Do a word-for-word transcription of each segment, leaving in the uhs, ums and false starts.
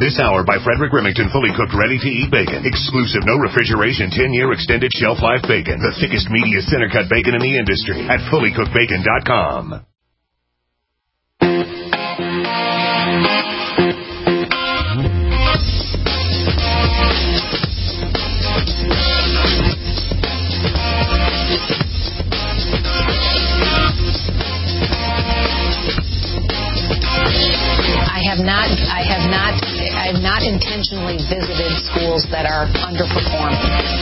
This hour by Frederick Remington, fully cooked, ready-to-eat bacon. Exclusive, no refrigeration, ten-year extended shelf life bacon. The thickest, meatiest, center-cut bacon in the industry at fully cooked bacon dot com. I have not, I have not, I have not intentionally visited schools that are underperforming.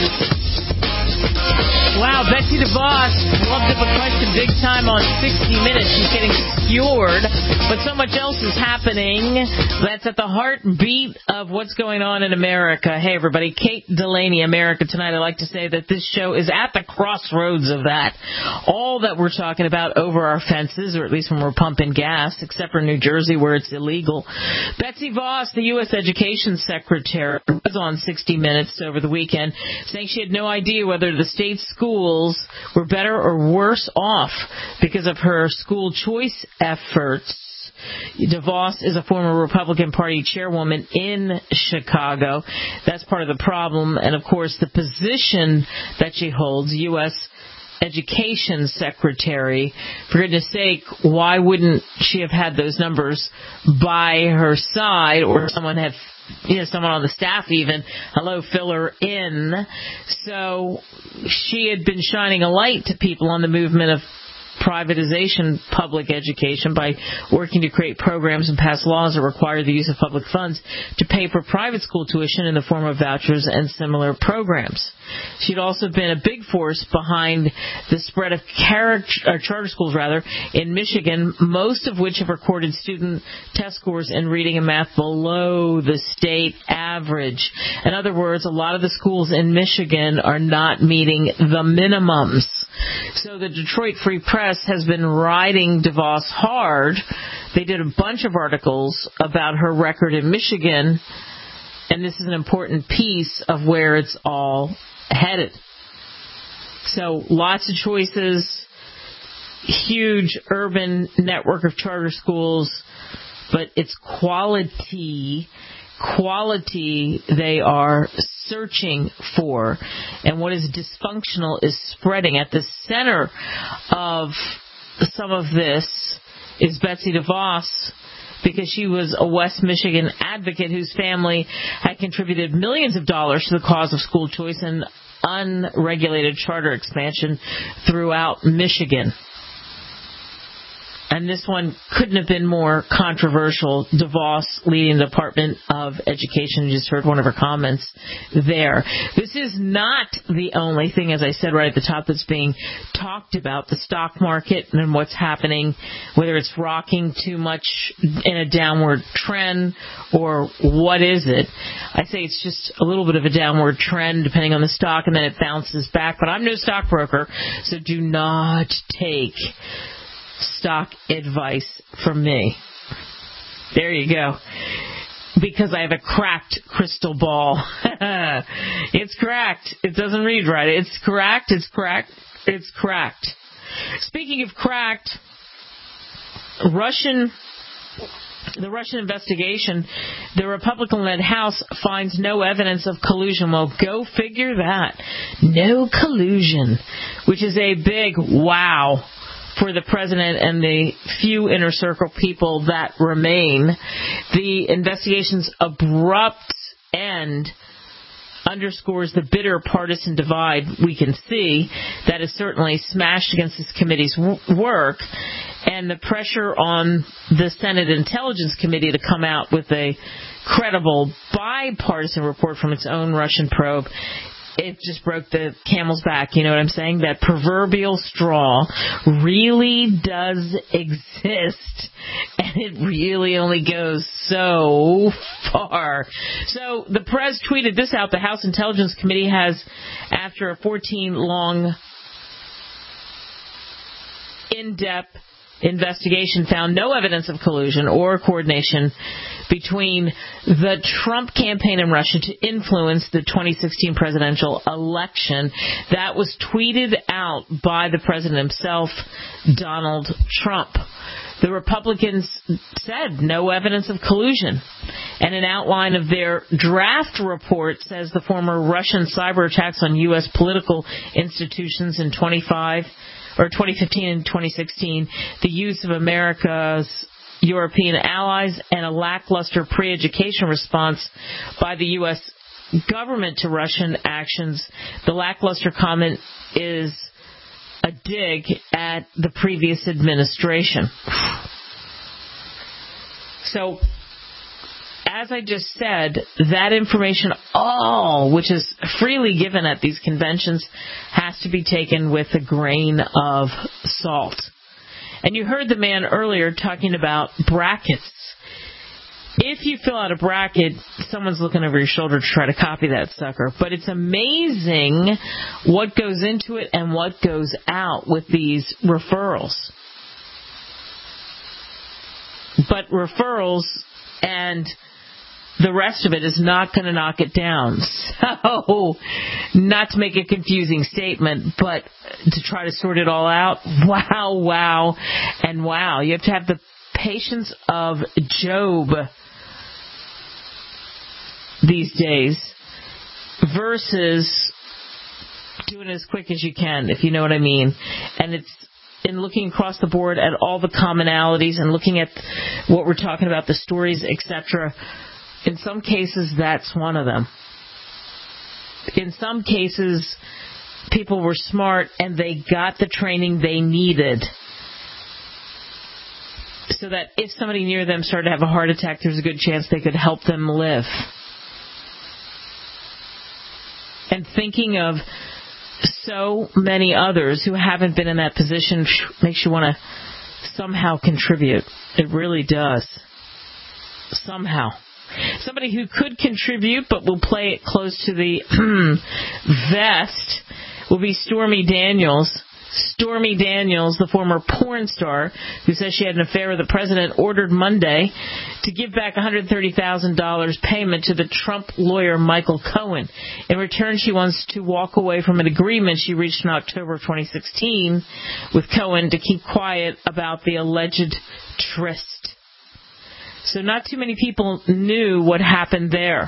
Wow, Betsy DeVos loved the question big time on sixty minutes. She's getting skewered, but so much else is happening that's at the heartbeat of what's going on in America. Hey, everybody, Kate Delaney, America Tonight. I like to say that this show is at the crossroads of that. All that we're talking about over our fences, or at least when we're pumping gas, except for New Jersey where it's illegal. Betsy DeVos, the U S Education Secretary, was on sixty minutes over the weekend, saying she had no idea whether the state schools were better or worse off because of her school choice efforts. DeVos is a former Republican Party chairwoman in Chicago. That's part of the problem. And, of course, the position that she holds, U S Education Secretary, for goodness sake, why wouldn't she have had those numbers by her side, or someone have, you know, someone on the staff even, hello, fill her in. So she had been shining a light to people on the movement of privatization public education by working to create programs and pass laws that require the use of public funds to pay for private school tuition in the form of vouchers and similar programs. She'd also been a big force behind the spread of character, or charter schools rather, in Michigan, most of which have recorded student test scores in reading and math below the state average. In other words, a lot of the schools in Michigan are not meeting the minimums. So the Detroit Free Press has been riding DeVos hard. They did a bunch of articles about her record in Michigan, and this is an important piece of where it's all headed. So lots of choices, huge urban network of charter schools, but it's quality, quality they are searching for. And what is dysfunctional is spreading. At the center of some of this is Betsy DeVos, because she was a West Michigan advocate whose family had contributed millions of dollars to the cause of school choice and unregulated charter expansion throughout Michigan. And this one couldn't have been more controversial. DeVos leading the Department of Education. You just heard one of her comments there. This is not the only thing, as I said right at the top, that's being talked about. The stock market and what's happening, whether it's rocking too much in a downward trend or what is it. I say it's just a little bit of a downward trend depending on the stock, and then it bounces back. But I'm no stockbroker, so do not take stock advice from me. There you go. Because I have a cracked crystal ball. It's cracked. It doesn't read right. It's cracked. It's cracked. It's cracked. Speaking of cracked, Russian... The Russian investigation, the Republican-led House finds no evidence of collusion. Well, go figure that. No collusion, which is a big wow for the president and the few inner circle people that remain. The investigation's abrupt end underscores the bitter partisan divide we can see that is certainly smashed against this committee's w- work, and the pressure on the Senate Intelligence Committee to come out with a credible bipartisan report from its own Russian probe. It just broke the camel's back, you know what I'm saying? That proverbial straw really does exist, and it really only goes so far. So the press tweeted this out. The House Intelligence Committee has, after a fourteen-long, in-depth investigation, found no evidence of collusion or coordination between the Trump campaign in Russia to influence the twenty sixteen presidential election. That was tweeted out by the president himself, Donald Trump. The Republicans said no evidence of collusion. And an outline of their draft report says the former Russian cyber attacks on U S political institutions in twenty-five or twenty fifteen and twenty sixteen, the use of America's European allies, and a lackluster pre-education response by the U S government to Russian actions. The lackluster comment is a dig at the previous administration. So, as I just said, that information, all which is freely given at these conventions, has to be taken with a grain of salt. And you heard the man earlier talking about brackets. If you fill out a bracket, someone's looking over your shoulder to try to copy that sucker. But it's amazing what goes into it and what goes out with these referrals. But referrals and the rest of it is not going to knock it down. So, not to make a confusing statement, but to try to sort it all out, wow, wow, and wow. You have to have the patience of Job these days versus doing it as quick as you can, if you know what I mean. And it's in looking across the board at all the commonalities and looking at what we're talking about, the stories, et cetera. In some cases, that's one of them. In some cases, people were smart and they got the training they needed so that if somebody near them started to have a heart attack, there's a good chance they could help them live. And thinking of so many others who haven't been in that position makes you want to somehow contribute. It really does. Somehow. Somebody who could contribute but will play it close to the vest will be Stormy Daniels. Stormy Daniels, the former porn star who says she had an affair with the president, ordered Monday to give back one hundred thirty thousand dollars payment to the Trump lawyer Michael Cohen. In return, she wants to walk away from an agreement she reached in October of twenty sixteen with Cohen to keep quiet about the alleged tryst. So not too many people knew what happened there.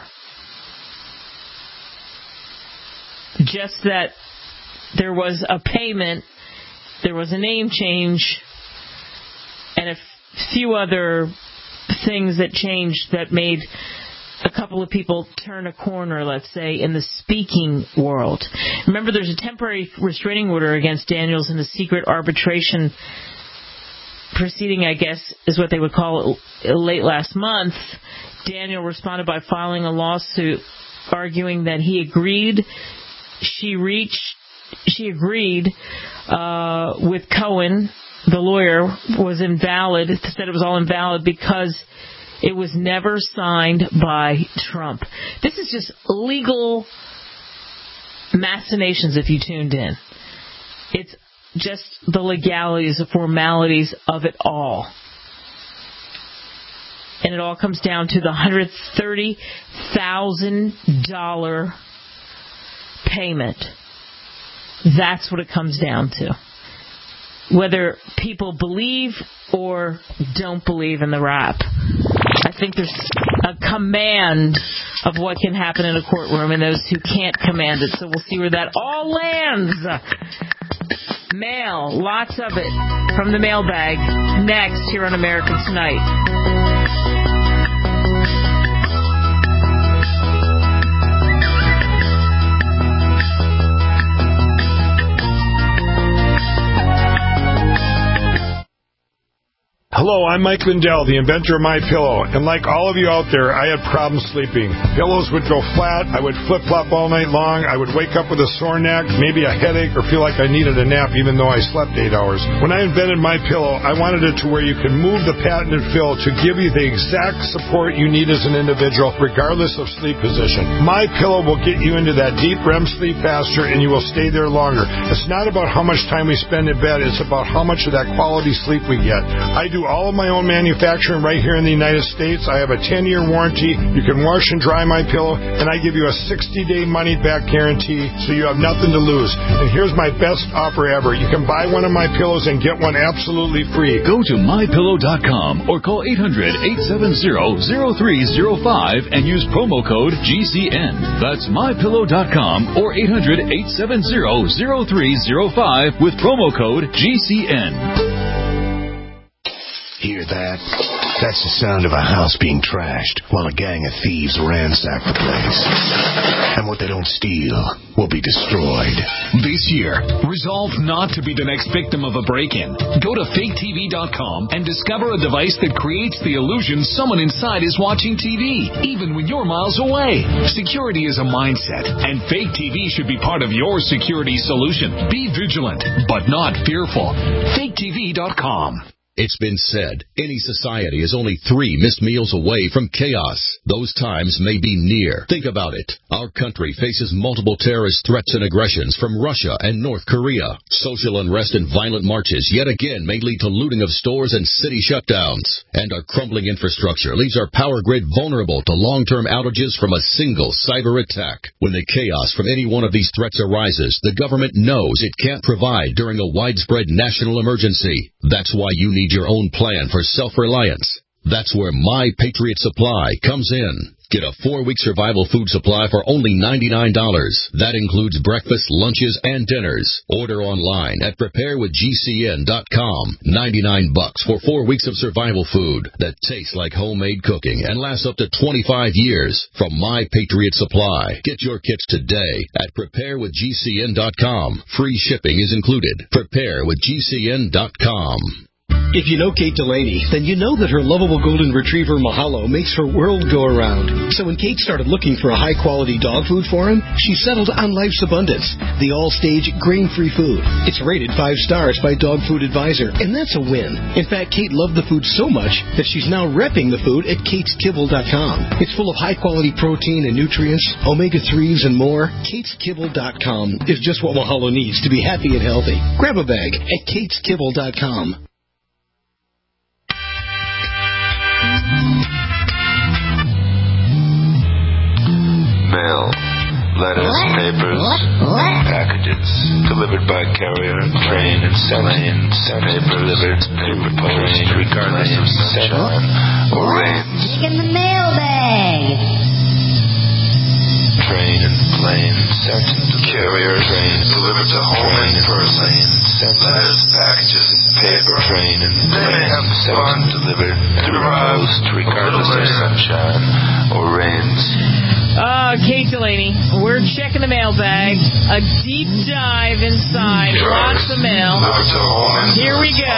Just that there was a payment, there was a name change, and a few other things that changed that made a couple of people turn a corner, let's say, in the speaking world. Remember, there's a temporary restraining order against Daniels in the secret arbitration proceeding, I guess, is what they would call it, late last month. Daniel responded by filing a lawsuit arguing that he agreed, she reached, she agreed uh, with Cohen, the lawyer, was invalid, said it was all invalid because it was never signed by Trump. This is just legal machinations if you tuned in. It's just the legalities, the formalities of it all. And it all comes down to the one hundred thirty thousand dollars payment. That's what it comes down to. Whether people believe or don't believe in the rap. I think there's a command of what can happen in a courtroom and those who can't command it. So we'll see where that all lands. Mail, lots of it from the mailbag. Next here on America Tonight. Hello, I'm Mike Lindell, the inventor of MyPillow, and like all of you out there, I had problems sleeping. Pillows would go flat, I would flip-flop all night long, I would wake up with a sore neck, maybe a headache, or feel like I needed a nap even though I slept eight hours. When I invented MyPillow, I wanted it to where you can move the patented fill to give you the exact support you need as an individual, regardless of sleep position. MyPillow will get you into that deep R E M sleep faster, and you will stay there longer. It's not about how much time we spend in bed, it's about how much of that quality sleep we get. I do all all of my own manufacturing right here in the United States. I have a ten-year warranty. You can wash and dry my pillow, and I give you a sixty-day money-back guarantee, so you have nothing to lose. And here's my best offer ever. You can buy one of my pillows and get one absolutely free. Go to my pillow dot com or call eight hundred, eight seven zero, zero three zero five and use promo code G C N. That's my pillow dot com or eight hundred, eight seven zero, zero three zero five with promo code G C N. Hear that? That's the sound of a house being trashed while a gang of thieves ransack the place. And what they don't steal will be destroyed. This year, resolve not to be the next victim of a break-in. Go to fake T V dot com and discover a device that creates the illusion someone inside is watching T V, even when you're miles away. Security is a mindset, and Fake T V should be part of your security solution. Be vigilant, but not fearful. fake T V dot com. It's been said, any society is only three missed meals away from chaos. Those times may be near. Think about it. Our country faces multiple terrorist threats and aggressions from Russia and North Korea. Social unrest and violent marches yet again may lead to looting of stores and city shutdowns. And our crumbling infrastructure leaves our power grid vulnerable to long-term outages from a single cyber attack. When the chaos from any one of these threats arises, the government knows it can't provide during a widespread national emergency. That's why you need your own plan for self-reliance. That's where My Patriot Supply comes in. Get a four-week survival food supply for only ninety-nine dollars. That includes breakfast, lunches, and dinners. Order online at prepare with G C N dot com. ninety-nine bucks for four weeks of survival food that tastes like homemade cooking and lasts up to twenty-five years from My Patriot Supply. Get your kits today at prepare with G C N dot com. Free shipping is included. prepare with G C N dot com. If you know Kate Delaney, then you know that her lovable golden retriever Mahalo makes her world go around. So when Kate started looking for a high-quality dog food for him, she settled on Life's Abundance, the all-stage grain-free food. It's rated five stars by Dog Food Advisor, and that's a win. In fact, Kate loved the food so much that she's now repping the food at kates kibble dot com. It's full of high-quality protein and nutrients, omega threes, and more. kates kibble dot com is just what Mahalo needs to be happy and healthy. Grab a bag at kates kibble dot com. Mail, letters, papers, packages delivered by carrier, train, and plane, paper delivered, paper post, regardless of sunshine or rains. Stick in the mailbag. Train and plane sent to carrier, train delivered to home and person, sent letters, packages, and paper, train and plane sent and delivered through post, regardless of sunshine or rains. Uh, Kate Delaney, we're checking the mailbag. A deep dive inside. Lots of mail. Here we go.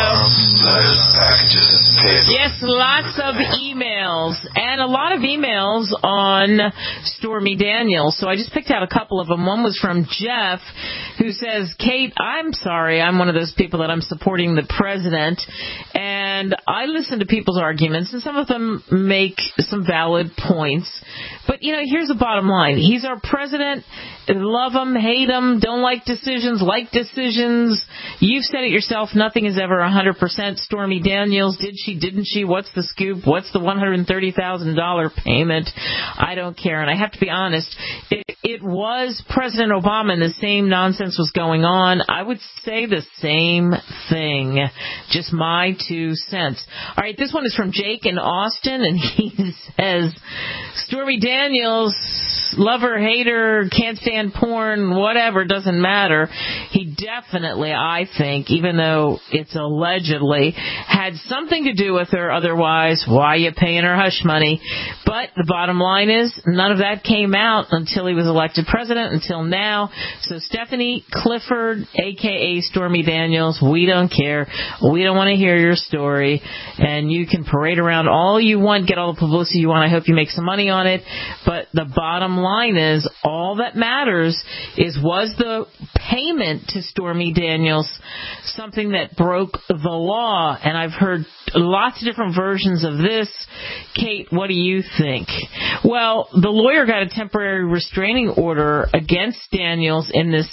Yes, lots of emails. And a lot of emails on Stormy Daniels. So I just picked out a couple of them. One was from Jeff, who says, Kate, I'm sorry. I'm one of those people that I'm supporting the president. And I listen to people's arguments, and some of them make some valid points. But, you know, here's the bottom line. He's our president. Love him, hate him, don't like decisions, like decisions. You've said it yourself. Nothing is ever one hundred percent. Stormy Daniels, did she, didn't she? What's the scoop? What's the one hundred thirty thousand dollars payment? I don't care. And I have to be honest, it, it was President Obama and the same nonsense was going on. I would say the same thing. Just my two cents. All right, this one is from Jake in Austin, and he says, Stormy Daniels, lover, hater, can't stand porn, whatever, doesn't matter. He definitely, I think, even though it's allegedly, had something to do with her. Otherwise, why are you paying her hush money? But the bottom line is, none of that came out until he was elected president, until now. So Stephanie Clifford, a k a. Stormy Daniels, we don't care. We don't want to hear your story. And you can parade around all you want, get all the publicity you want. I hope you make some money on it. But the bottom line is, all that matters is, was the payment to Stormy Daniels something that broke the law? And I've heard lots of different versions of this. Kate, what do you think? Well, the lawyer got a temporary restraining order against Daniels in this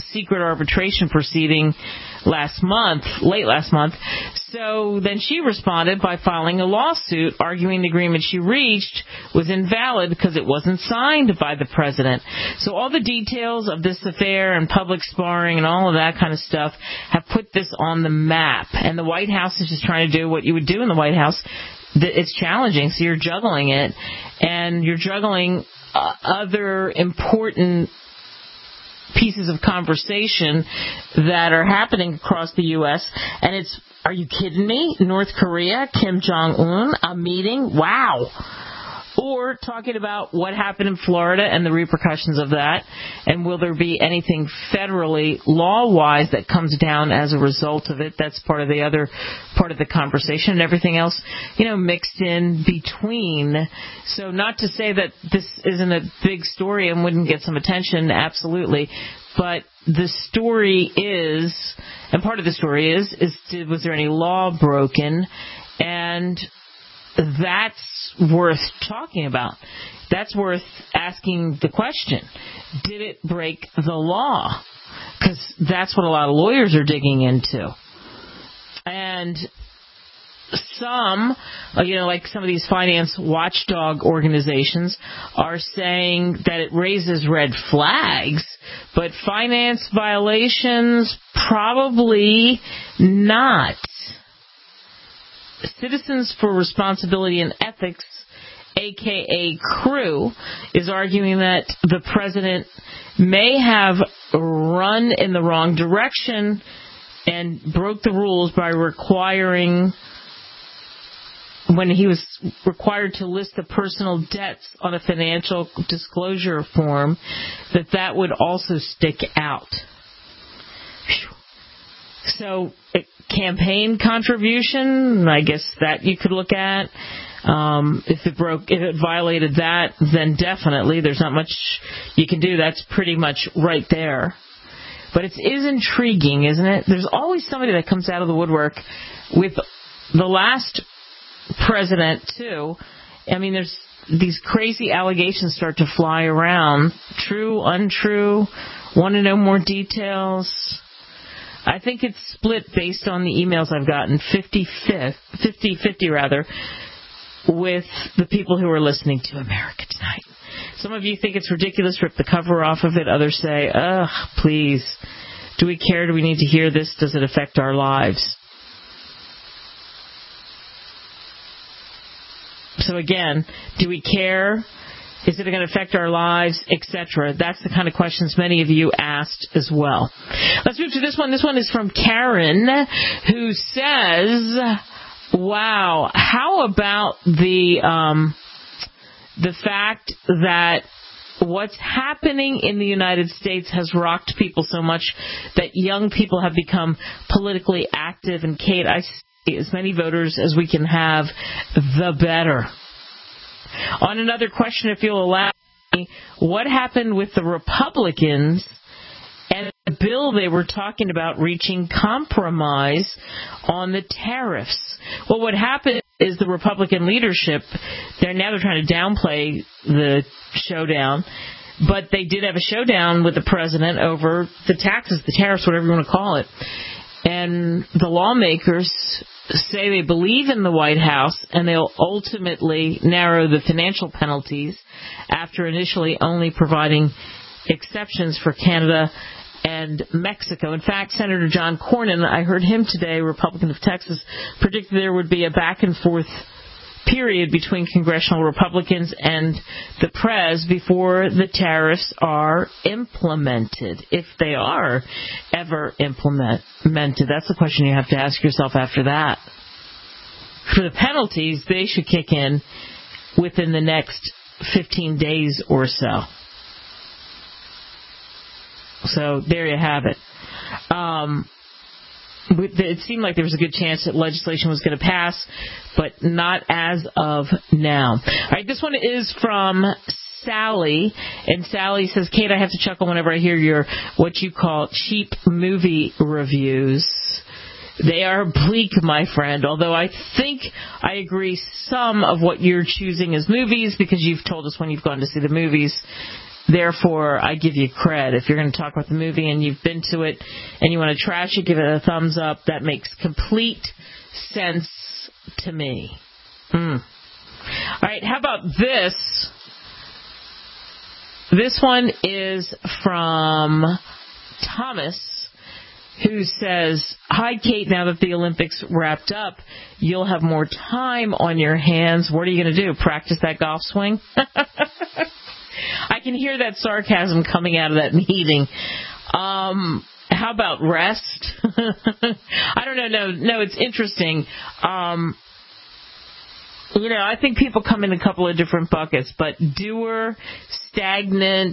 secret arbitration proceeding last month, late last month. So then she responded by filing a lawsuit arguing the agreement she reached was invalid because it wasn't signed by the president. So all the details of this affair and public sparring and all of that kind of stuff have put this on the map. And the White House is just trying to do what you would do in the White House. It's challenging, so you're juggling it, and you're juggling uh, other important pieces of conversation that are happening across the U S, and it's, are you kidding me? North Korea, Kim Jong-un, a meeting? Wow. Or talking about what happened in Florida and the repercussions of that, and will there be anything federally, law-wise, that comes down as a result of it? That's part of the other part of the conversation, and everything else, you know, mixed in between. So not to say that this isn't a big story and wouldn't get some attention, absolutely, but the story is, and part of the story is, is did, was there any law broken? And that's worth talking about. That's worth asking the question. Did it break the law? Because that's what a lot of lawyers are digging into. And some, you know, like some of these finance watchdog organizations are saying that it raises red flags, but finance violations, probably not. Citizens for Responsibility and Ethics, a k a. CREW, is arguing that the president may have run in the wrong direction and broke the rules by requiring, when he was required to list the personal debts on a financial disclosure form, that that would also stick out. Whew. So, campaign contribution, I guess that you could look at. Um, if it broke, if it violated that, then definitely there's not much you can do. That's pretty much right there. But it is intriguing, isn't it? There's always somebody that comes out of the woodwork. With the last president, too, I mean, there's these crazy allegations start to fly around. True, untrue, want to know more details. I think it's split based on the emails I've gotten, fifty fifty rather, with the people who are listening to America Tonight. Some of you think it's ridiculous, rip the cover off of it. Others say, ugh, please. Do we care? Do we need to hear this? Does it affect our lives? So again, do we care? Is it going to affect our lives, et cetera? That's the kind of questions many of you asked as well. Let's move to this one. This one is from Karen, who says, wow, how about the um, the fact that what's happening in the United States has rocked people so much that young people have become politically active? And Kate, I see as many voters as we can have, the better. On another question, if you'll allow me, what happened with the Republicans and the bill they were talking about reaching compromise on the tariffs? Well, what happened is the Republican leadership, they're now they're trying to downplay the showdown, but they did have a showdown with the president over the taxes, the tariffs, whatever you want to call it. And the lawmakers say they believe in the White House, and they'll ultimately narrow the financial penalties after initially only providing exceptions for Canada and Mexico. In fact, Senator John Cornyn, I heard him today, Republican of Texas, predicted there would be a back and forth period between congressional Republicans and the Prez before the tariffs are implemented, if they are ever implemented. That's the question you have to ask yourself after that. For the penalties, they should kick in within the next fifteen days or so. So there you have it. Um, It seemed like there was a good chance that legislation was going to pass, but not as of now. All right, this one is from Sally, and Sally says, Kate, I have to chuckle whenever I hear your, what you call, cheap movie reviews. They are bleak, my friend, although I think I agree some of what you're choosing as movies, because you've told us when you've gone to see the movies, therefore, I give you cred. If you're going to talk about the movie and you've been to it and you want to trash it, give it a thumbs up. That makes complete sense to me. Mm. All right, how about this? This one is from Thomas, who says, "Hi, Kate, now that the Olympics wrapped up, you'll have more time on your hands. What are you going to do, practice that golf swing?" I can hear that sarcasm coming out of that meeting. Um, how about rest? I don't know. No, no, it's interesting. Um, you know, I think people come in a couple of different buckets, but doer, stagnant,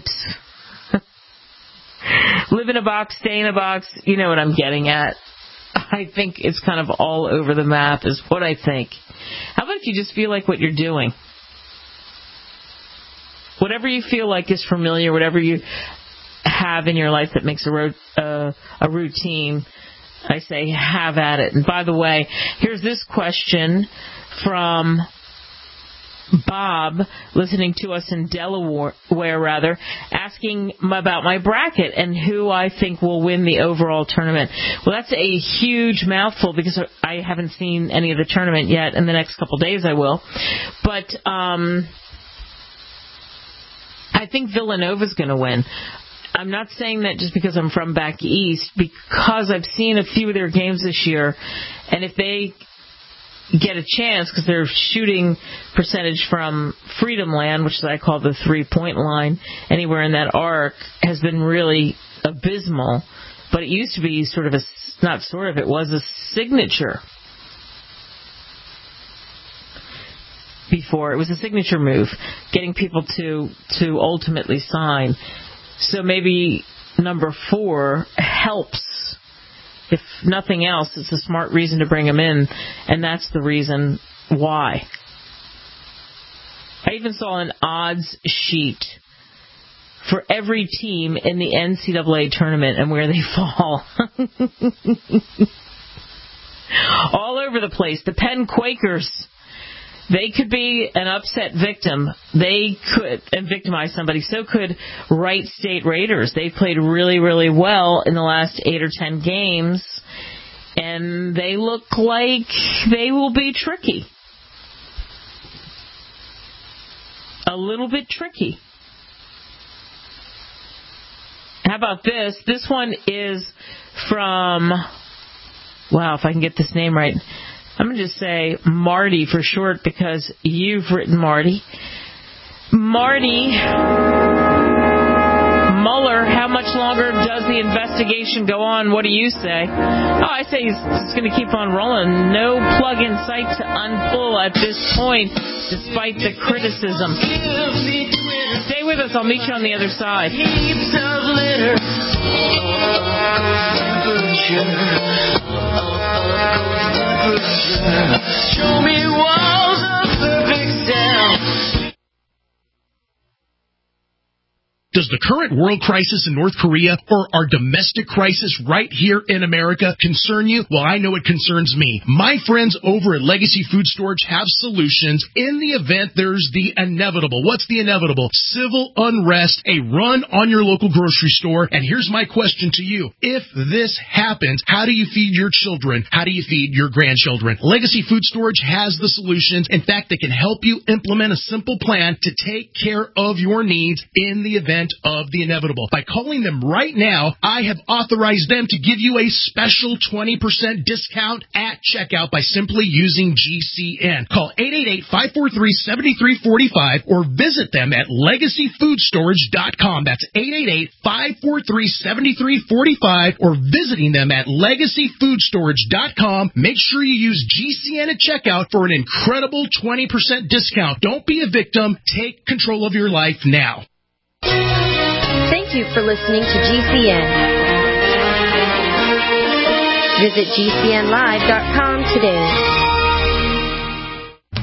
live in a box, stay in a box, you know what I'm getting at. I think it's kind of all over the map is what I think. How about if you just feel like what you're doing? Whatever you feel like is familiar, whatever you have in your life that makes a, ro- uh, a routine, I say have at it. And by the way, here's this question from Bob, listening to us in Delaware, rather, asking about my bracket and who I think will win the overall tournament. Well, that's a huge mouthful because I haven't seen any of the tournament yet. In the next couple days I will. But um, I think Villanova's going to win. I'm not saying that just because I'm from back east, because I've seen a few of their games this year, and if they get a chance, because their shooting percentage from Freedom Land, which I call the three-point line, anywhere in that arc, has been really abysmal. But it used to be sort of a, not sort of, it was a signature before. It was a signature move, getting people to, to ultimately sign. So maybe number four helps. If nothing else, it's a smart reason to bring him in, and that's the reason why. I even saw an odds sheet for every team in the N C double A tournament and where they fall. All over the place. The Penn Quakers, they could be an upset victim. They could, and victimize somebody. So could Wright State Raiders. They played really, really well in the last eight or ten games, and they look like they will be tricky. A little bit tricky. How about this? This one is from, wow, if I can get this name right, I'm going to just say Marty for short because you've written Marty. Marty Mueller, how much longer does the investigation go on? What do you say? Oh, I say he's just going to keep on rolling. No plug in sight to unpull at this point, despite the criticism. Stay with us. I'll meet you on the other side. Heaps of litter. Show me walls of perfect sound. Does the current world crisis in North Korea or our domestic crisis right here in America concern you? Well, I know it concerns me. My friends over at Legacy Food Storage have solutions in the event there's the inevitable. What's the inevitable? Civil unrest, a run on your local grocery store. And here's my question to you. If this happens, how do you feed your children? How do you feed your grandchildren? Legacy Food Storage has the solutions. In fact, they can help you implement a simple plan to take care of your needs in the event of the inevitable. By calling them right now, I have authorized them to give you a special twenty percent discount at checkout by simply using G C N. Call eight eight eight, five four three, seven three four five or visit them at legacy food storage dot com. That's eight eight eight, five four three, seven three four five or visiting them at legacy food storage dot com. Make sure you use G C N at checkout for an incredible twenty percent discount. Don't be a victim. Take control of your life now. Thank you for listening to G C N. Visit G C N live dot com today.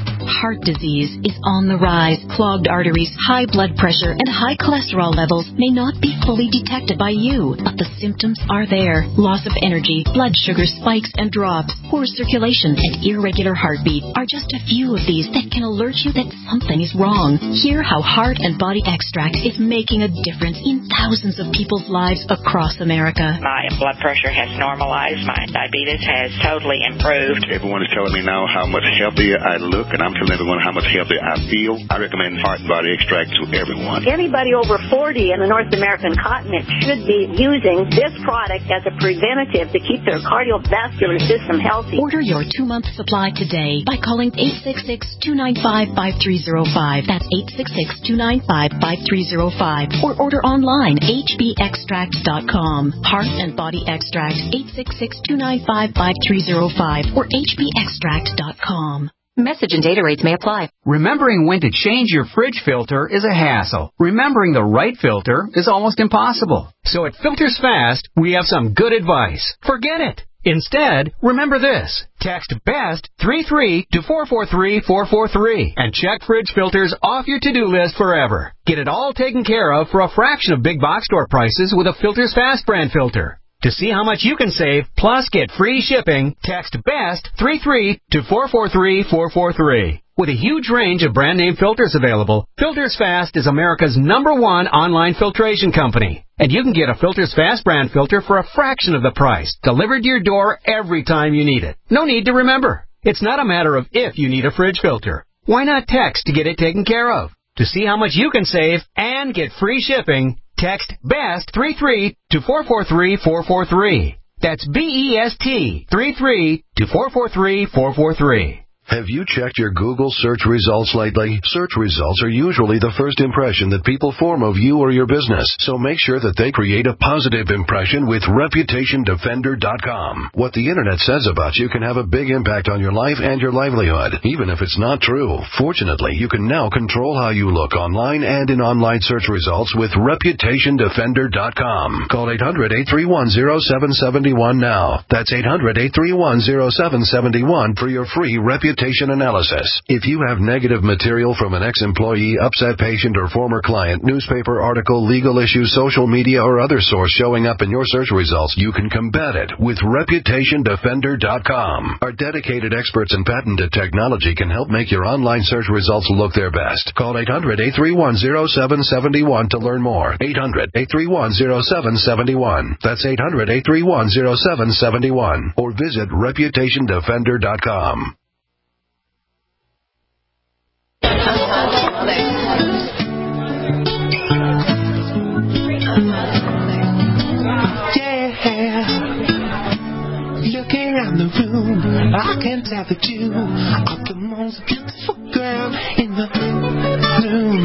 heart disease is on the rise. Clogged arteries, high blood pressure, and high cholesterol levels may not be fully detected by you, but the symptoms are there. Loss of energy, blood sugar spikes and drops, poor circulation, and irregular heartbeat are just a few of these that can alert you that something is wrong. Hear how Heart and Body Extract is making a difference in thousands of people's lives across America. My blood pressure has normalized. My diabetes has totally improved. Everyone is telling me now how much healthier I look, and I'm telling everyone how much healthier I feel. I recommend Heart and Body Extract to everyone. Anybody over forty in the North American continent should be using this product as a preventative to keep their cardiovascular system healthy. Order your two-month supply today by calling eight six six, two nine five, five three zero five. That's eight six six, two nine five, five three zero five. Or order online, h b extract dot com. Heart and Body Extract, eight six six, two nine five, five three zero five or h b extract dot com. Message and data rates may apply. Remembering when to change your fridge filter is a hassle. Remembering the right filter is almost impossible. So at Filters Fast, we have some good advice. Forget it. Instead, remember this. Text BEST three three to four four three, four four three and check fridge filters off your to-do list forever. Get it all taken care of for a fraction of big box store prices with a Filters Fast brand filter. To see how much you can save, plus get free shipping, text BEST three three to four four three, four four three. With a huge range of brand name filters available, Filters Fast is America's number one online filtration company. And you can get a Filters Fast brand filter for a fraction of the price, delivered to your door every time you need it. No need to remember. It's not a matter of if you need a fridge filter. Why not text to get it taken care of? To see how much you can save and get free shipping, text BEST three three to four four three, four four three. That's B E S T three three to four four three, four four three. Have you checked your Google search results lately? Search results are usually the first impression that people form of you or your business, so make sure that they create a positive impression with Reputation Defender dot com. What the Internet says about you can have a big impact on your life and your livelihood, even if it's not true. Fortunately, you can now control how you look online and in online search results with Reputation Defender dot com. Call eight hundred, eight three one, zero seven seven one now. That's eight hundred, eight three one, zero seven seven one for your free Reputation analysis. If you have negative material from an ex-employee, upset patient, or former client, newspaper article, legal issue, social media, or other source showing up in your search results, you can combat it with Reputation Defender dot com. Our dedicated experts in patented technology can help make your online search results look their best. Call eight hundred, eight three one, zero seven seven one to learn more. eight hundred, eight three one, zero seven seven one. That's eight hundred, eight three one, zero seven seven one. Or visit Reputation Defender dot com. Looking around the room, I can tell that you are the most beautiful girl in the room,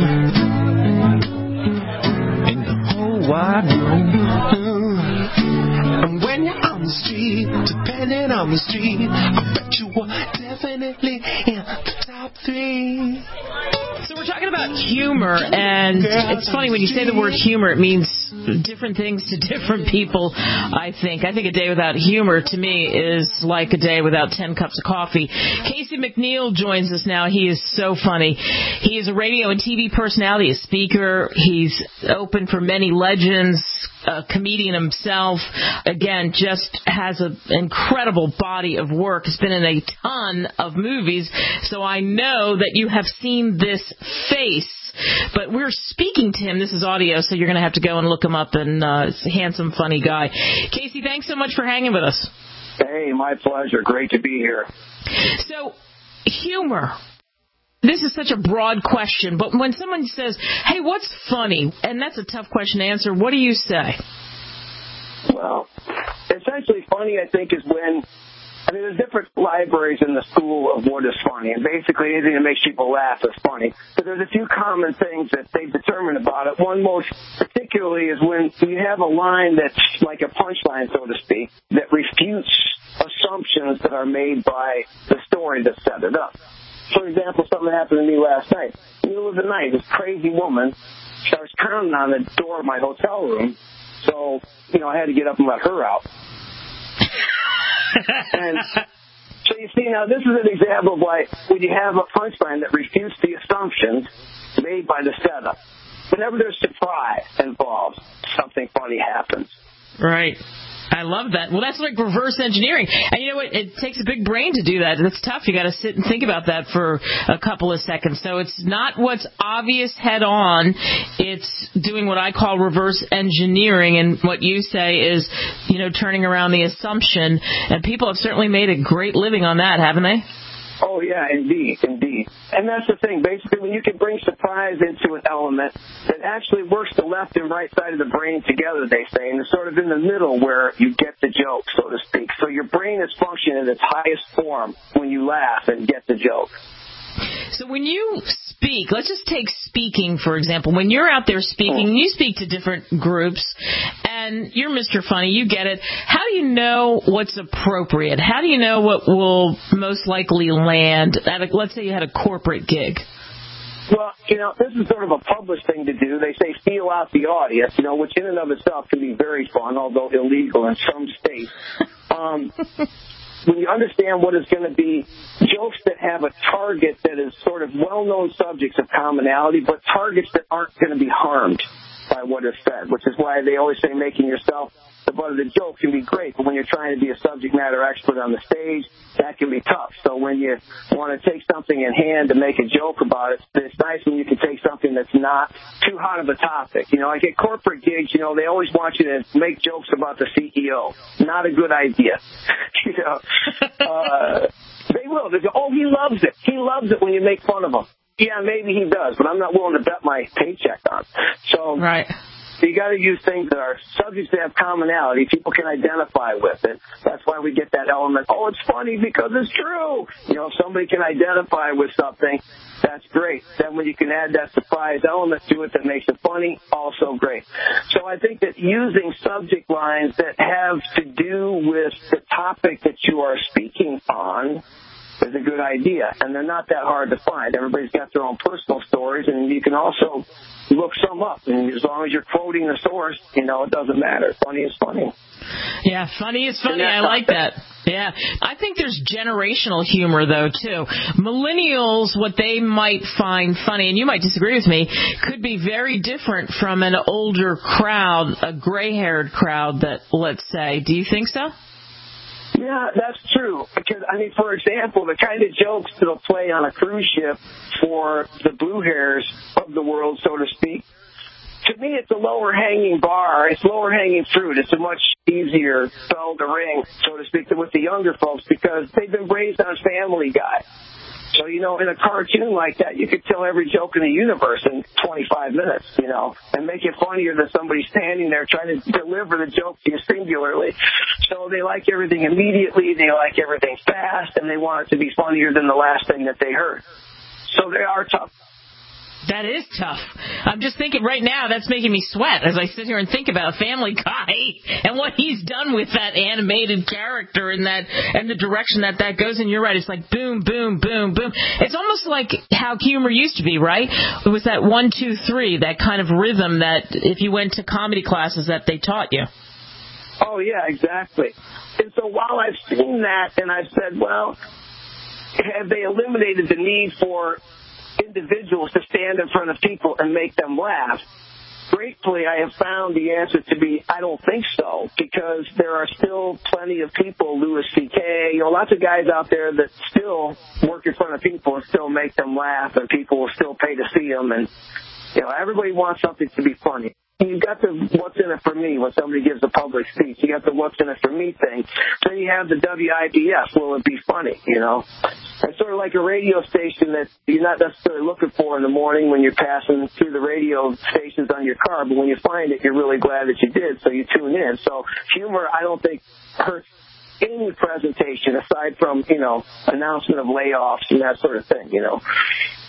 in the whole wide room. And when you're on the street, depending on the street, I bet you were definitely in the top three. So we're talking about humor, and it's funny when you say the word humor, it means different things to different people, I think. I think a day without humor, to me, is like a day without ten cups of coffee. Casey McNeil joins us now. He is so funny. He is a radio and T V personality, a speaker. He's open for many legends, a comedian himself. Again, just has an incredible body of work. Has been in a ton of movies, so I know that you have seen this face. But we're speaking to him. This is audio, so you're going to have to go and look him up. And uh, it's a handsome, funny guy. Casey, thanks so much for hanging with us. Hey, my pleasure. Great to be here. So, humor. This is such a broad question, but when someone says, hey, what's funny? And that's a tough question to answer. What do you say? Well, essentially funny, I think, is when, I mean, there's different libraries in the school of what is funny, and basically anything that makes people laugh is funny. But there's a few common things that they've determined about it. One most particularly is when you have a line that's like a punchline, so to speak, that refutes assumptions that are made by the story that set it up. For example, something happened to me last night. In the middle of the night, this crazy woman starts pounding on the door of my hotel room. So, you know, I had to get up and let her out. And So you see, now this is an example of why when you have a punchline that refutes the assumptions made by the setup, whenever there's surprise involved, something funny happens. Right. I love that. Well, that's like reverse engineering. And you know what? It takes a big brain to do that. It's tough. You got to sit and think about that for a couple of seconds. So it's not what's obvious head on. It's doing what I call reverse engineering. And what you say is, you know, turning around the assumption. And people have certainly made a great living on that, haven't they? Oh, yeah, indeed, indeed. And that's the thing. Basically, when you can bring surprise into an element that actually works the left and right side of the brain together, they say, and it's sort of in the middle where you get the joke, so to speak. So your brain is functioning in its highest form when you laugh and get the joke. So when you speak, let's just take speaking, for example. When you're out there speaking, you speak to different groups, and you're Mister Funny, you get it. How do you know what's appropriate? How do you know what will most likely land at, a, let's say you had a corporate gig? Well, you know, this is sort of a published thing to do. They say feel out the audience, you know, which in and of itself can be very fun, although illegal in some states. Um When you understand what is going to be jokes that have a target that is sort of well-known subjects of commonality, but targets that aren't going to be harmed by what is said, which is why they always say making yourself the butt of the joke can be great, but when you're trying to be a subject matter expert on the stage, that can be tough. So when you want to take something in hand to make a joke about it, it's nice when you can take something that's not too hot of a topic. You know, like at corporate gigs, you know, they always want you to make jokes about the C E O. Not a good idea. you know, uh, they will. They go, oh, he loves it. He loves it when you make fun of him. Yeah, maybe he does, but I'm not willing to bet my paycheck on. So right. you got to use things that are subjects that have commonality. People can identify with it. That's why we get that element, oh, it's funny because it's true. You know, if somebody can identify with something, that's great. Then when you can add that surprise element to it that makes it funny, also great. So I think that using subject lines that have to do with the topic that you are speaking on is a good idea, and they're not that hard to find. Everybody's got their own personal stories, and you can also look some up, and as long as you're quoting the source, you know, it doesn't matter. Funny is funny. Yeah, funny is funny. I like that. Yeah. I think there's generational humor, though, too. Millennials, what they might find funny, and you might disagree with me, could be very different from an older crowd, a gray-haired crowd that, let's say. Do you think so? Yeah, that's true. Because, I mean, for example, the kind of jokes that'll play on a cruise ship for the blue hairs of the world, so to speak, to me it's a lower-hanging bar. It's lower-hanging fruit. It's a much easier bell to ring, so to speak, than with the younger folks because they've been raised on Family Guy. So, you know, in a cartoon like that, you could tell every joke in the universe in twenty-five minutes, you know, and make it funnier than somebody standing there trying to deliver the joke to you singularly. So they like everything immediately, they like everything fast, and they want it to be funnier than the last thing that they heard. So they are tough. That is tough. I'm just thinking right now, that's making me sweat as I sit here and think about Family Guy and what he's done with that animated character and that and the direction that that goes. And you're right, it's like boom, boom, boom, boom. It's almost like how humor used to be, right? It was that one, two, three, that kind of rhythm that if you went to comedy classes that they taught you. Oh, yeah, exactly. And so while I've seen that and I've said, well, have they eliminated the need for individuals to stand in front of people and make them laugh? Gratefully, I have found the answer to be, I don't think so, because there are still plenty of people, Louis C K, you know, lots of guys out there that still work in front of people and still make them laugh, and people will still pay to see them, and, you know, everybody wants something to be funny. You got the what's in it for me when somebody gives a public speech. You got the what's in it for me thing. Then you have the W I B F, will it be funny, you know? It's sort of like a radio station that you're not necessarily looking for in the morning when you're passing through the radio stations on your car, but when you find it, you're really glad that you did, so you tune in. So humor, I don't think, hurts any presentation aside from, you know, announcement of layoffs and that sort of thing, you know.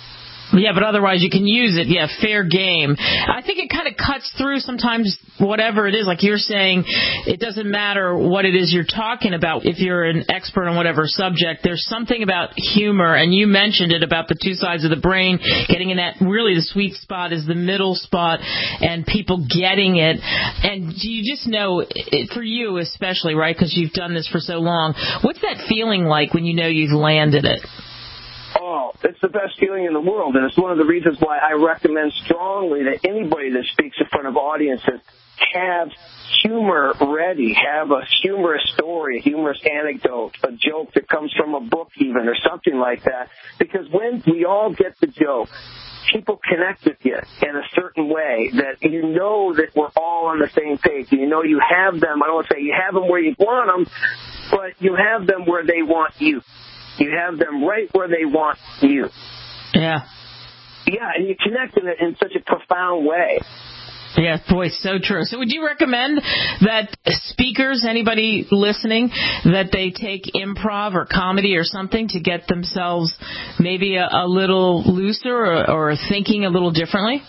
Yeah, but otherwise you can use it. Yeah, fair game. I think it kind of cuts through sometimes whatever it is. Like you're saying, it doesn't matter what it is you're talking about. If you're an expert on whatever subject, there's something about humor, and you mentioned it about the two sides of the brain, getting in that, really the sweet spot is the middle spot, and people getting it. And you just know, it, for you especially, right, because you've done this for so long, what's that feeling like when you know you've landed it? Oh, it's the best feeling in the world, and it's one of the reasons why I recommend strongly that anybody that speaks in front of audiences have humor ready, have a humorous story, a humorous anecdote, a joke that comes from a book even, or something like that. Because when we all get the joke, people connect with you in a certain way that you know that we're all on the same page. You know you have them, I don't want to say you have them where you want them, but you have them where they want you. You have them right where they want you. Yeah. Yeah, and you connect in it in such a profound way. Yeah, boy, so true. So would you recommend that speakers, anybody listening, that they take improv or comedy or something to get themselves maybe a, a little looser or, or thinking a little differently?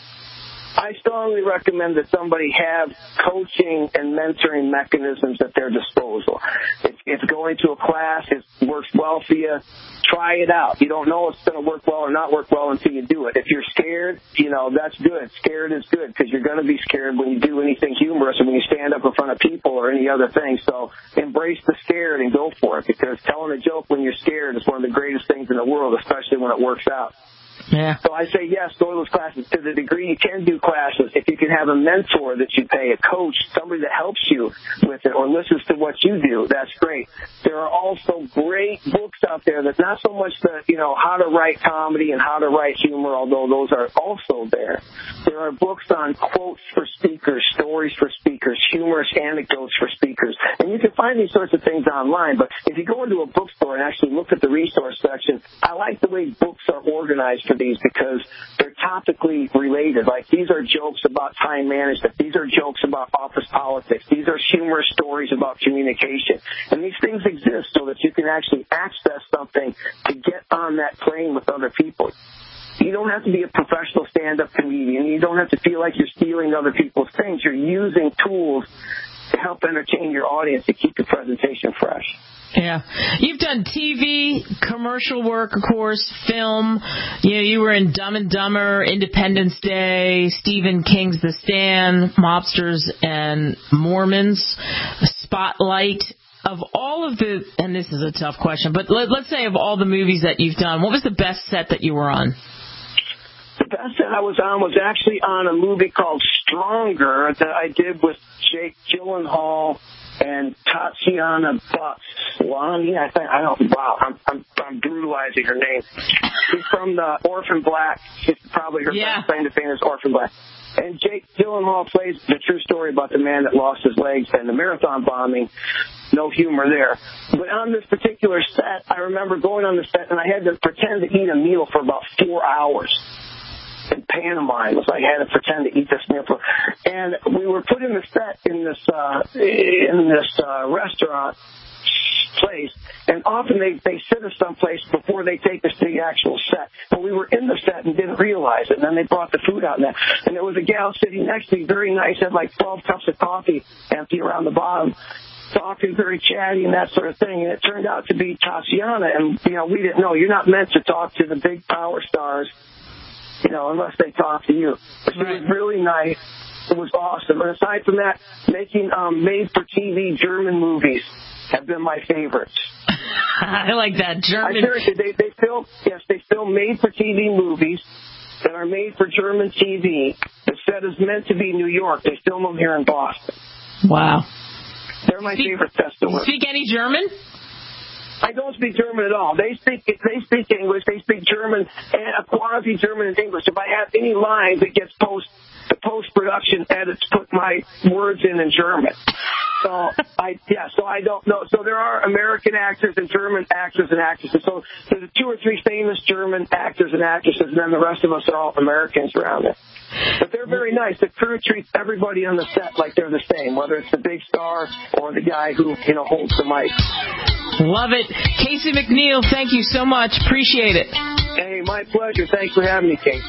I strongly recommend that somebody have coaching and mentoring mechanisms at their disposal. If, if going to a class is, works well for you, try it out. You don't know if it's going to work well or not work well until you do it. If you're scared, you know, that's good. Scared is good because you're going to be scared when you do anything humorous or when you stand up in front of people or any other thing. So embrace the scared and go for it, because telling a joke when you're scared is one of the greatest things in the world, especially when it works out. Yeah. So I say yes, go to those classes. To the degree you can do classes, if you can have a mentor that you pay, a coach, somebody that helps you with it or listens to what you do, that's great. There are also great books out there that's not so much the, you know, how to write comedy and how to write humor, although those are also there. There are books on quotes for speakers, stories for speakers, humorous anecdotes for speakers. And you can find these sorts of things online, but if you go into a bookstore and actually look at the resource section, I like the way books are organized for these because they're topically related. Like, these are jokes about time management. These are jokes about office politics. These are humorous stories about communication. And these things exist so that you can actually access something to get on that plane with other people. You don't have to be a professional stand-up comedian. You don't have to feel like you're stealing other people's things. You're using tools to help entertain your audience to keep your presentation fresh. Yeah. You've done T V, commercial work, of course, film. You know, you were in Dumb and Dumber, Independence Day, Stephen King's The Stand, Mobsters and Mormons, Spotlight. Of all of the, and this is a tough question, but let, let's say of all the movies that you've done, what was the best set that you were on? The best set I was on was actually on a movie called Stronger that I did with Jake Gyllenhaal and Tatiana Maslany. I think I don't. Wow, I'm I'm, I'm brutalizing her name. She's from the Orphan Black. She's probably her yeah. best claim to fame is Orphan Black. And Jake Gyllenhaal plays the true story about the man that lost his legs in the marathon bombing. No humor there. But on this particular set, I remember going on the set and I had to pretend to eat a meal for about four hours. In pantomime, was I had to pretend to eat this meal for, and we were put in the set in this uh, in this uh, restaurant place, and often they they sit us someplace before they take us to the actual set. But we were in the set and didn't realize it, and then they brought the food out, and, that, and there was a gal sitting next to me, very nice, had like twelve cups of coffee empty around the bottom, talking very chatty and that sort of thing, and it turned out to be Tatiana, and you know we didn't know. You're not meant to talk to the big power stars, you know, unless they talk to you. But she was really nice. It was awesome. And aside from that, making um, made-for-T V German movies have been my favorites. I like that. German. I seriously, they, they film, yes, they film made-for-T V movies that are made for German T V. The set is meant to be New York. They film them here in Boston. Wow. They're my speak, favorite sets to work. Speak any German? I don't speak German at all. They speak they speak English. They speak German and a quasi German and English. If I have any lines, it gets post the post production edits put my words in in German. So I yeah, so I don't know. So there are American actors and German actors and actresses. So there's two or three famous German actors and actresses, and then the rest of us are all Americans around it. But they're very nice. The crew treats everybody on the set like they're the same, whether it's the big star or the guy who, you know, holds the mic. Love it. Casey McNeil, thank you so much. Appreciate it. Hey, my pleasure. Thanks for having me, Kate.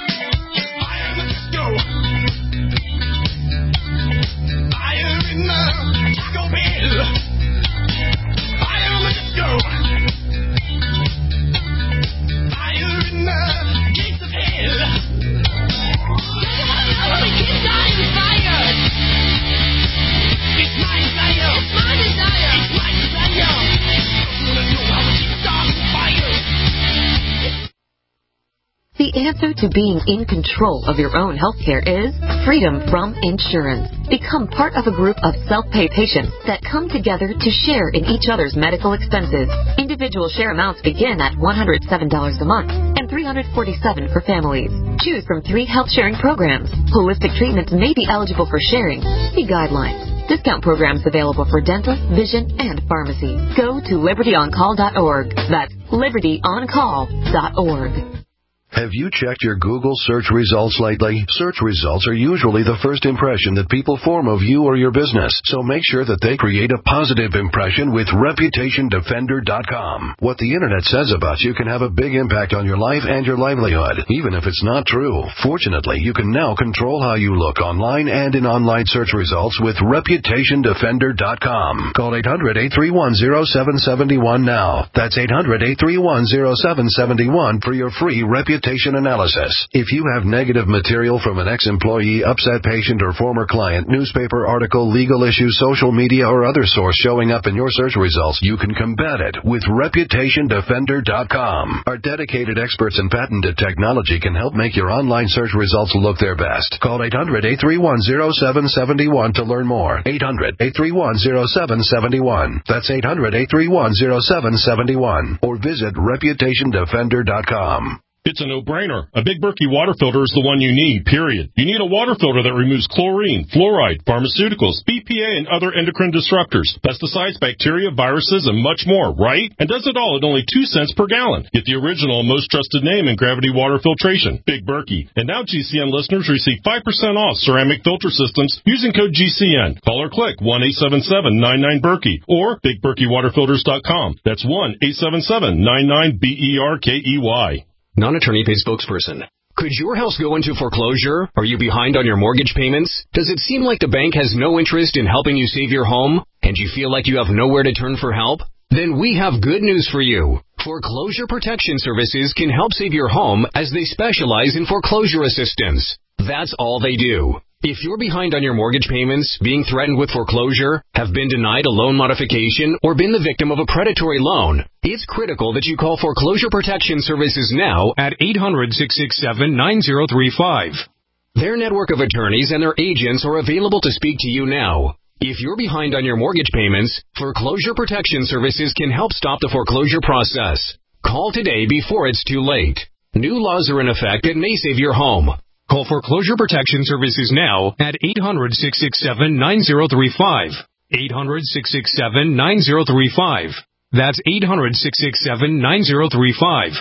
The answer to being in control of your own healthcare is freedom from insurance. Become part of a group of self-pay patients that come together to share in each other's medical expenses. Individual share amounts begin at one hundred seven dollars a month and three hundred forty-seven dollars for families. Choose from three health sharing programs. Holistic treatments may be eligible for sharing. See guidelines. Discount programs available for dental, vision, and pharmacy. Go to liberty on call dot org. That's liberty on call dot org. Have you checked your Google search results lately? Search results are usually the first impression that people form of you or your business, so make sure that they create a positive impression with reputation defender dot com. What the internet says about you can have a big impact on your life and your livelihood, even if it's not true. Fortunately, you can now control how you look online and in online search results with reputation defender dot com. Call eight hundred, eight three one, zero seven seven one now. That's eight hundred, eight three one, zero seven seven one for your free reputation analysis. If you have negative material from an ex-employee, upset patient, or former client, newspaper article, legal issue, social media, or other source showing up in your search results, you can combat it with reputation defender dot com. Our dedicated experts in patented technology can help make your online search results look their best. Call eight hundred, eight three one, zero seven seven one to learn more. eight hundred, eight three one, zero seven seven one. That's eight hundred, eight three one, zero seven seven one. Or visit reputation defender dot com. It's a no-brainer. A Big Berkey water filter is the one you need, period. You need a water filter that removes chlorine, fluoride, pharmaceuticals, B P A, and other endocrine disruptors, pesticides, bacteria, viruses, and much more, right? And does it all at only two cents per gallon. Get the original and most trusted name in gravity water filtration, Big Berkey. And now G C N listeners receive five percent off ceramic filter systems using code G C N. Call or click one eight seven seven, nine nine, Berkey or big berkey water filters dot com. That's one eight seven seven, nine nine, B E R K E Y. Non-attorney paid spokesperson. Could your house go into foreclosure? Are you behind on your mortgage payments? Does it seem like the bank has no interest in helping you save your home? And you feel like you have nowhere to turn for help? Then we have good news for you. Foreclosure Protection Services can help save your home as they specialize in foreclosure assistance. That's all they do. If you're behind on your mortgage payments, being threatened with foreclosure, have been denied a loan modification, or been the victim of a predatory loan, it's critical that you call Foreclosure Protection Services now at eight hundred, six six seven, nine zero three five. Their network of attorneys and their agents are available to speak to you now. If you're behind on your mortgage payments, Foreclosure Protection Services can help stop the foreclosure process. Call today before it's too late. New laws are in effect that may save your home. Call Foreclosure Protection Services now at eight hundred, six six seven, nine zero three five. eight hundred, six six seven, nine zero three five. That's eight hundred, six six seven, nine zero three five.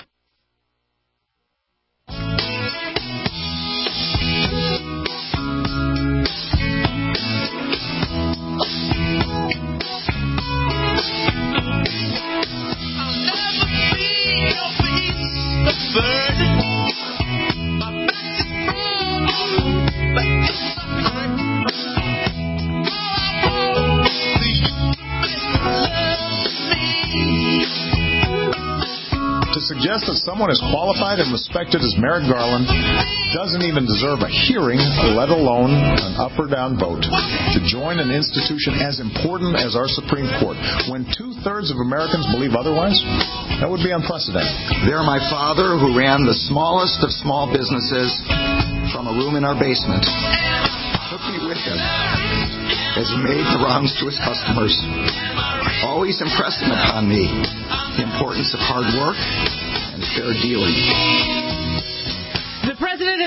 To suggest that someone as qualified and respected as Merrick Garland doesn't even deserve a hearing, let alone an up or down vote, to join an institution as important as our Supreme Court, when two-thirds of Americans believe otherwise, that would be unprecedented. There, my father, who ran the smallest of small businesses from a room in our basement, took me with him as he made the rounds to his customers, always impressing upon me the importance of hard work and fair dealing. The President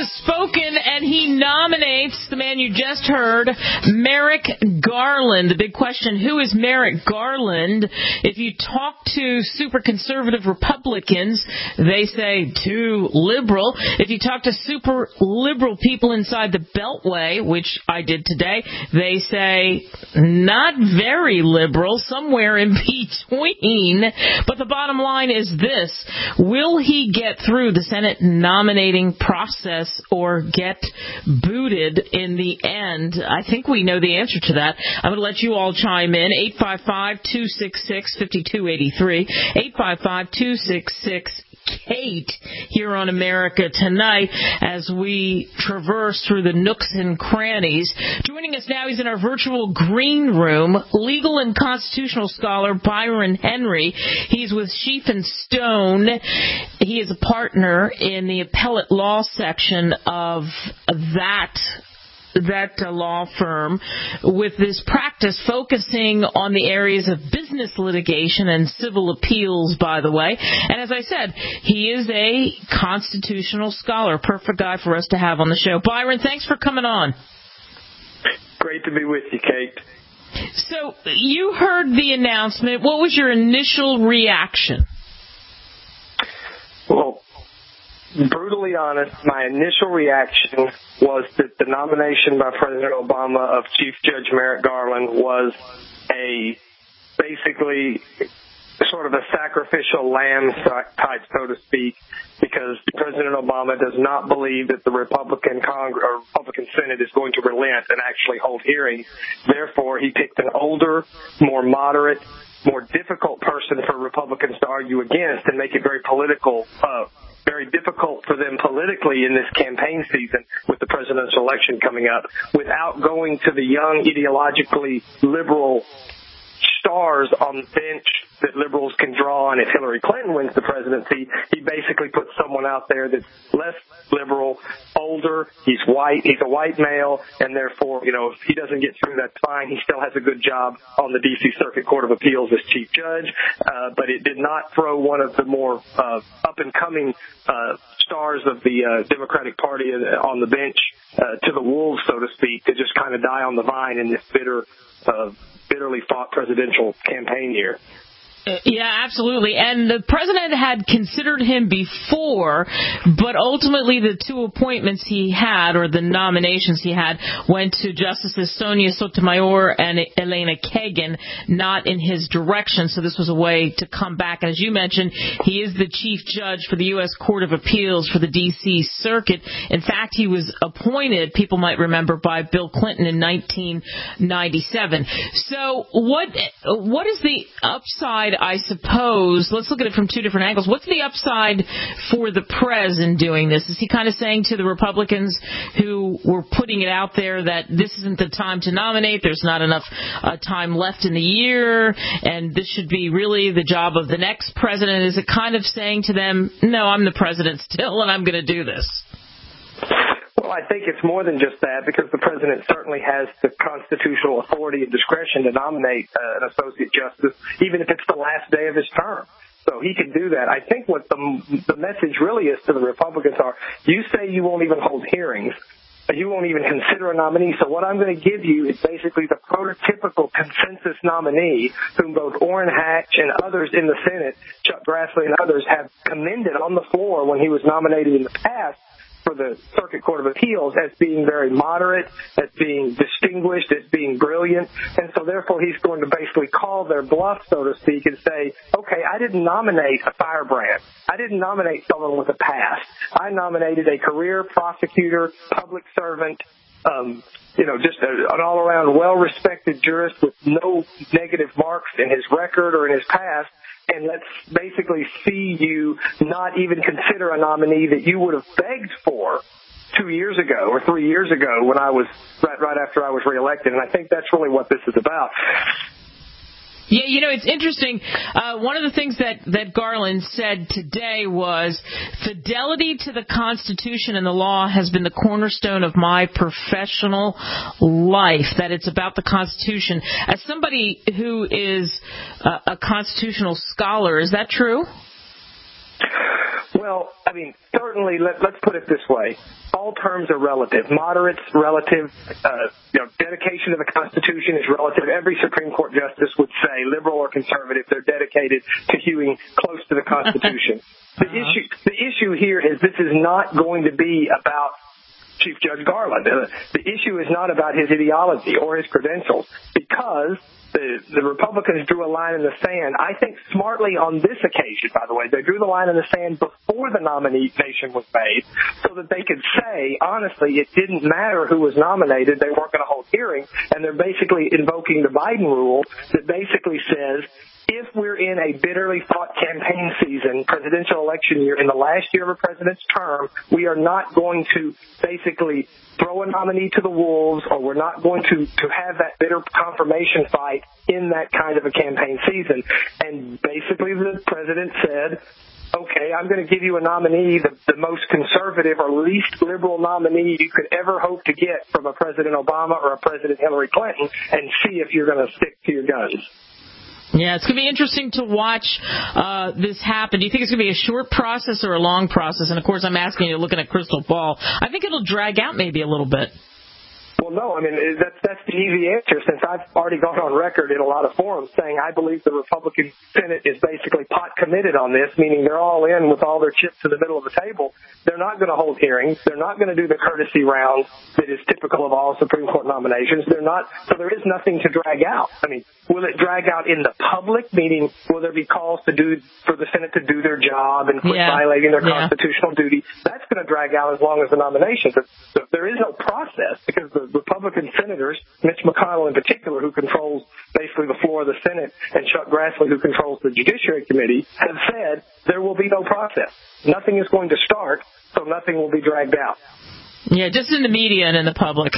has spoken, and he nominates the man you just heard, Merrick Garland. The big question, who is Merrick Garland? If you talk to super conservative Republicans, they say too liberal. If you talk to super liberal people inside the Beltway, which I did today, they say not very liberal, somewhere in between. But the bottom line is this: will he get through the Senate nominating process or get booted in the end? I think we know the answer to that. I'm going to let you all chime in. eight five five, two six six, five two eight three. eight five five, two six six, Kate here on America Tonight as we traverse through the nooks and crannies. Joining us now, he's in our virtual green room, legal and constitutional scholar Byron Henry. He's with Sheaf and Stone. He is a partner in the appellate law section of that that uh, law firm, with this practice focusing on the areas of business litigation and civil appeals, by the way. And as I said, he is a constitutional scholar. Perfect guy for us to have on the show. Byron, thanks for coming on. Great to be with you, Kate. So you heard the announcement. What was your initial reaction? Well, brutally honest, my initial reaction was that the nomination by President Obama of Chief Judge Merrick Garland was a basically sort of a sacrificial lamb type, so to speak, because President Obama does not believe that the Republican Congress or Republican Senate is going to relent and actually hold hearings. Therefore, he picked an older, more moderate, more difficult person for Republicans to argue against and make it very political, uh, very difficult for them politically in this campaign season with the presidential election coming up, without going to the young, ideologically liberal stars on the bench that liberals can draw on. If Hillary Clinton wins the presidency, he basically puts someone out there that's less liberal, older, he's white, he's a white male, and therefore, you know, if he doesn't get through, that's fine. He still has a good job on the D C Circuit Court of Appeals as chief judge, uh, but it did not throw one of the more uh, up-and-coming uh, stars of the uh, Democratic Party on the bench uh, to the wolves, so to speak, to just kind of die on the vine in this bitter, uh, bitterly fought presidential campaign year. Yeah, absolutely. And the president had considered him before, but ultimately the two appointments he had, or the nominations he had, went to Justices Sonia Sotomayor and Elena Kagan, not in his direction. So this was a way to come back. And as you mentioned, he is the chief judge for the U S Court of Appeals for the D C Circuit. In fact, he was appointed, people might remember, by Bill Clinton in nineteen ninety-seven. So what what is the upside, I suppose? Let's look at it from two different angles. What's the upside for the prez in doing this? Is he kind of saying to the Republicans who were putting it out there that this isn't the time to nominate, there's not enough uh, time left in the year, and this should be really the job of the next president? Is it kind of saying to them, no, I'm the president still, and I'm going to do this? Well, I think it's more than just that, because the president certainly has the constitutional authority and discretion to nominate uh, an associate justice, even if it's the last day of his term. So he can do that. I think what the, the message really is to the Republicans are, you say you won't even hold hearings, you won't even consider a nominee. So what I'm going to give you is basically the prototypical consensus nominee whom both Orrin Hatch and others in the Senate, Chuck Grassley and others, have commended on the floor when he was nominated in the past for the Circuit Court of Appeals as being very moderate, as being distinguished, as being brilliant. And so therefore he's going to basically call their bluff, so to speak, and say, okay, I didn't nominate a firebrand. I didn't nominate someone with a past. I nominated a career prosecutor, public servant, um, you know, just a, an all-around well-respected jurist with no negative marks in his record or in his past. And let's basically see you not even consider a nominee that you would have begged for two years ago or three years ago when I was right, right after I was reelected. And I think that's really what this is about. Yeah, you know, it's interesting. Uh, one of the things that, that Garland said today was, fidelity to the Constitution and the law has been the cornerstone of my professional life, that it's about the Constitution. As somebody who is a, a constitutional scholar, is that true? Well, I mean, certainly, let, let's put it this way. All terms are relative. Moderates, relative. Uh, you know, dedication to the Constitution is relative. Every Supreme Court justice would say, liberal or conservative, they're dedicated to hewing close to the Constitution. The uh-huh. issue, the issue here is this is not going to be about Chief Judge Garland. Uh, the issue is not about his ideology or his credentials, because the, the Republicans drew a line in the sand, I think smartly on this occasion, by the way. They drew the line in the sand before the nomination was made so that they could say, honestly, it didn't matter who was nominated. They weren't going to hold hearings, and they're basically invoking the Biden rule that basically says, if we're in a bitterly fought campaign season, presidential election year, in the last year of a president's term, we are not going to basically throw a nominee to the wolves, or we're not going to, to have that bitter confirmation fight in that kind of a campaign season. And basically the president said, okay, I'm going to give you a nominee, the, the most conservative or least liberal nominee you could ever hope to get from a President Obama or a President Hillary Clinton, and see if you're going to stick to your guns. Yeah, it's going to be interesting to watch uh, this happen. Do you think it's going to be a short process or a long process? And, of course, I'm asking you to look at a crystal ball. I think it'll drag out maybe a little bit. Well, no, I mean, that's, that's the easy answer, since I've already gone on record in a lot of forums saying I believe the Republican Senate is basically pot committed on this, meaning they're all in with all their chips to the middle of the table. They're not going to hold hearings. They're not going to do the courtesy round that is typical of all Supreme Court nominations. They're not, so there is nothing to drag out. I mean, will it drag out in the public, meaning will there be calls to do, for the Senate to do their job and quit yeah. violating their yeah. constitutional duty? That's going to drag out as long as the nomination. But there is no process, because the Republican senators, Mitch McConnell in particular, who controls basically the floor of the Senate, and Chuck Grassley, who controls the Judiciary Committee, have said there will be no process. Nothing is going to start, so nothing will be dragged out. Yeah, just in the media and in the public.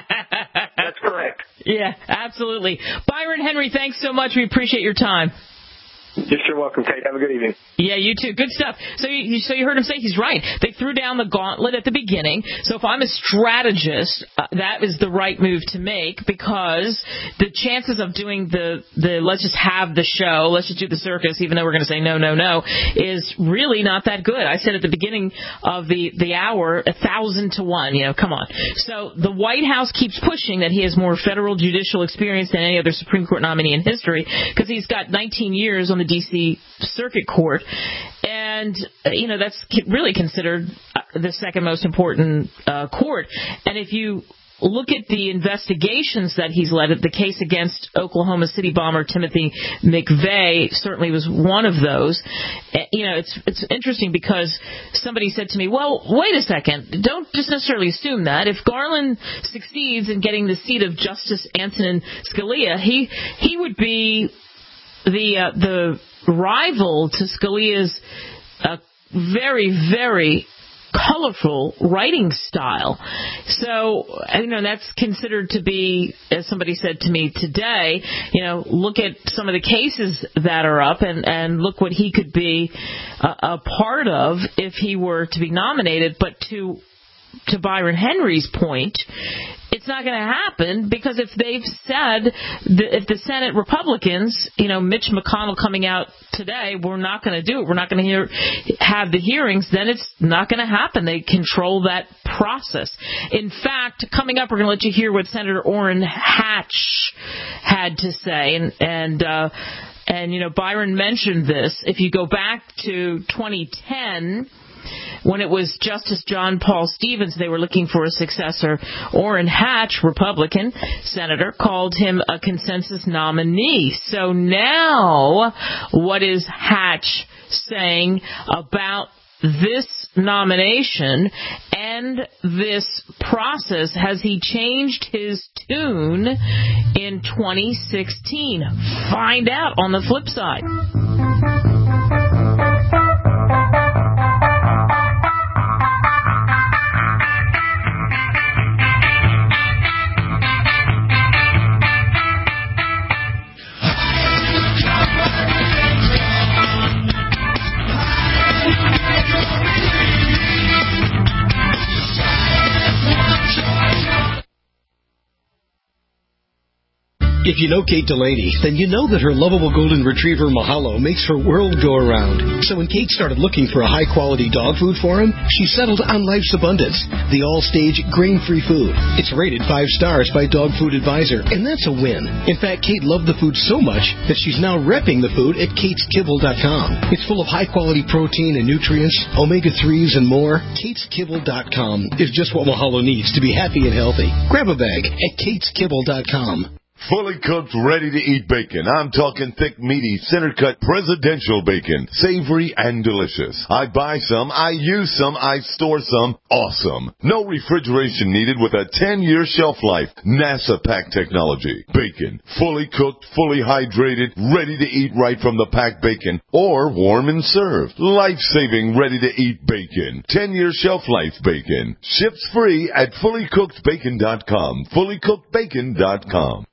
That's correct. Yeah, absolutely. Byron Henry, thanks so much. We appreciate your time. You're sure welcome, Kate. Have a good evening. Yeah, you too. Good stuff. So you, so you heard him say he's right. They threw down the gauntlet at the beginning. So if I'm a strategist, uh, that is the right move to make, because the chances of doing the, the let's just have the show, let's just do the circus, even though we're going to say no, no, no, is really not that good. I said at the beginning of the, the hour, a thousand to one. You know, come on. So the White House keeps pushing that he has more federal judicial experience than any other Supreme Court nominee in history, because he's got nineteen years on the D C Circuit Court, and uh, you know that's really considered uh, the second most important uh, court. And if you look at the investigations that he's led, the case against Oklahoma City bomber Timothy McVeigh certainly was one of those. You know, it's it's interesting because somebody said to me, well, wait a second, don't just necessarily assume that. If Garland succeeds in getting the seat of Justice Antonin Scalia, he he would be the uh, the rival to Scalia's uh, very, very colorful writing style. So, you know, that's considered to be, as somebody said to me today, you know, look at some of the cases that are up and, and look what he could be a, a part of if he were to be nominated. But to to Byron Henry's point, it's not going to happen, because if they've said, that if the Senate Republicans, you know, Mitch McConnell coming out today, we're not going to do it, we're not going to hear, have the hearings, then it's not going to happen. They control that process. In fact, coming up, we're going to let you hear what Senator Orrin Hatch had to say. And, and, uh, and you know, Byron mentioned this. If you go back to twenty ten, when it was Justice John Paul Stevens, they were looking for a successor. Orrin Hatch, Republican senator, called him a consensus nominee. So now, what is Hatch saying about this nomination and this process? Has he changed his tune in twenty sixteen? Find out on the flip side. If you know Kate Delaney, then you know that her lovable golden retriever Mahalo makes her world go around. So when Kate started looking for a high-quality dog food for him, she settled on Life's Abundance, the all-stage grain-free food. It's rated five stars by Dog Food Advisor, and that's a win. In fact, Kate loved the food so much that she's now repping the food at kates kibble dot com. It's full of high-quality protein and nutrients, omega threes, and more. kates kibble dot com is just what Mahalo needs to be happy and healthy. Grab a bag at kates kibble dot com. Fully cooked, ready-to-eat bacon. I'm talking thick, meaty, center-cut presidential bacon. Savory and delicious. I buy some, I use some, I store some. Awesome. No refrigeration needed with a ten-year shelf life. NASA pack technology. Bacon. Fully cooked, fully hydrated, ready to eat right from the packed bacon. Or warm and served. Life-saving, ready-to-eat bacon. ten-year shelf life bacon. Ships free at fully cooked bacon dot com. fully cooked bacon dot com.